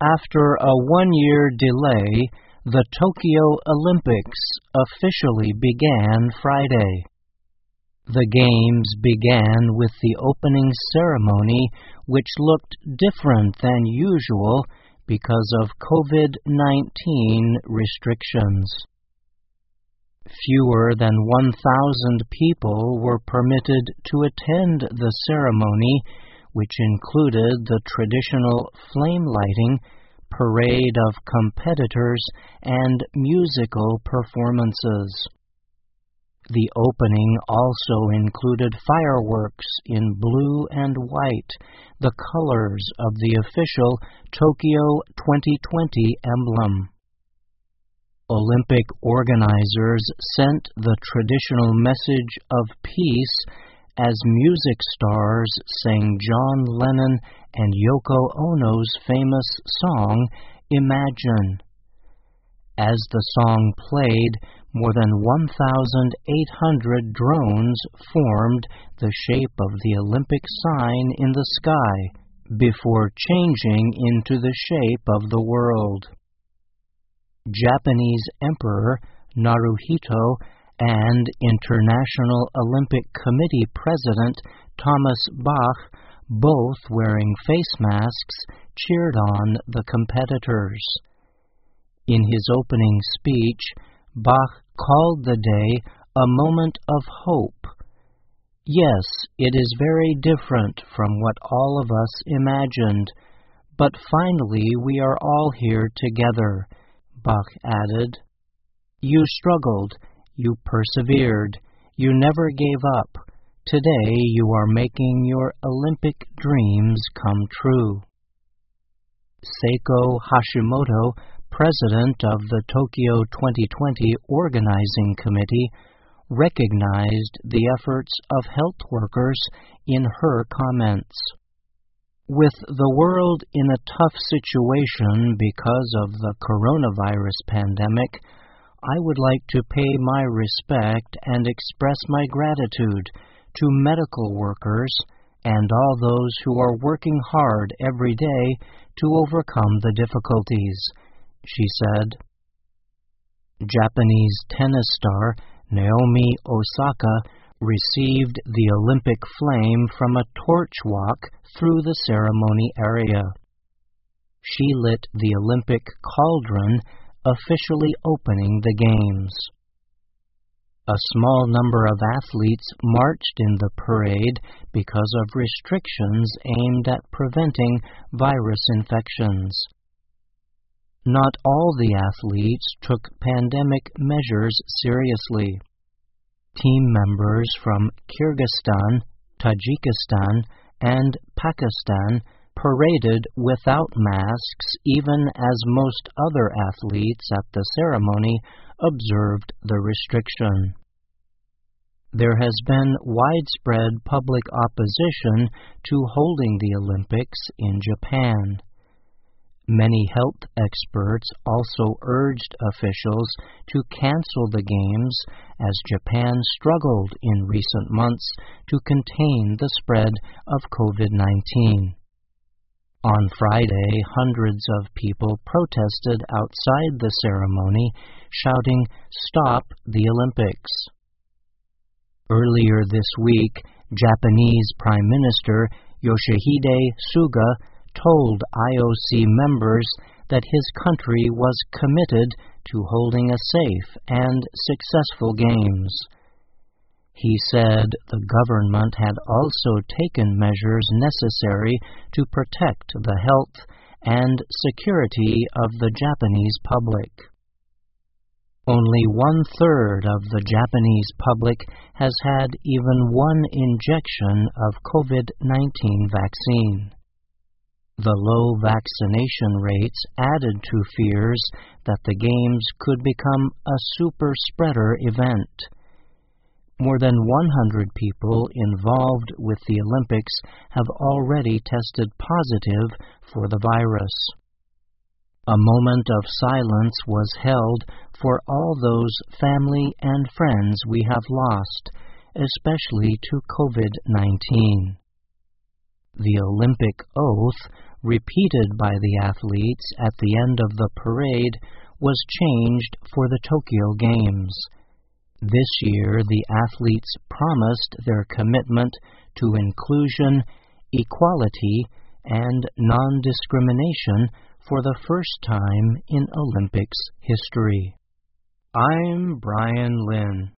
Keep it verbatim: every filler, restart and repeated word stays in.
After a one-year delay, the Tokyo Olympics officially began Friday. The Games began with the opening ceremony, which looked different than usual because of COVID nineteen restrictions. Fewer than one thousand people were permitted to attend the ceremony, which included the traditional flame lighting, parade of competitors, and musical performances. The opening also included fireworks in blue and white, the colors of the official Tokyo twenty twenty emblem. Olympic organizers sent the traditional message of peace as music stars sang John Lennon and Yoko Ono's famous song, Imagine. As the song played, more than one thousand eight hundred drones formed the shape of the Olympic sign in the sky before changing into the shape of the world. Japanese Emperor Naruhito and International Olympic Committee President Thomas Bach, both wearing face masks, cheered on the competitors. In his opening speech, Bach called the day a moment of hope. Yes, it is very different from what all of us imagined, but finally we are all here together, Bach added. You struggled, you persevered, you never gave up. Today you are making your Olympic dreams come true. Seiko Hashimoto, president of the Tokyo twenty twenty Organizing Committee, recognized the efforts of health workers in her comments. With the world in a tough situation because of the coronavirus pandemic, I would like to pay my respect and express my gratitude to medical workers and all those who are working hard every day to overcome the difficulties, she said. Japanese tennis star Naomi Osaka received the Olympic flame from a torch walk through the ceremony area. She lit the Olympic cauldron, officially opening the Games. A small number of athletes marched in the parade because of restrictions aimed at preventing virus infections. Not all the athletes took pandemic measures seriously. Team members from Kyrgyzstan, Tajikistan, and Pakistan paraded without masks even as most other athletes at the ceremony observed the restriction. There has been widespread public opposition to holding the Olympics in Japan. Many health experts also urged officials to cancel the Games as Japan struggled in recent months to contain the spread of COVID nineteen. On Friday, hundreds of people protested outside the ceremony, shouting, "Stop the Olympics." Earlier this week, Japanese Prime Minister Yoshihide Suga told I O C members that his country was committed to holding a safe and successful Games. He said the government had also taken measures necessary to protect the health and security of the Japanese public. Only one-third of the Japanese public has had even one injection of COVID nineteen vaccine. The low vaccination rates added to fears that the Games could become a super-spreader event. More than one hundred people involved with the Olympics have already tested positive for the virus. A moment of silence was held for all those family and friends we have lost, especially to COVID nineteen. The Olympic oath, repeated by the athletes at the end of the parade, was changed for the Tokyo Games. This year, the athletes promised their commitment to inclusion, equality, and non-discrimination for the first time in Olympics history. I'm Brian Lynn.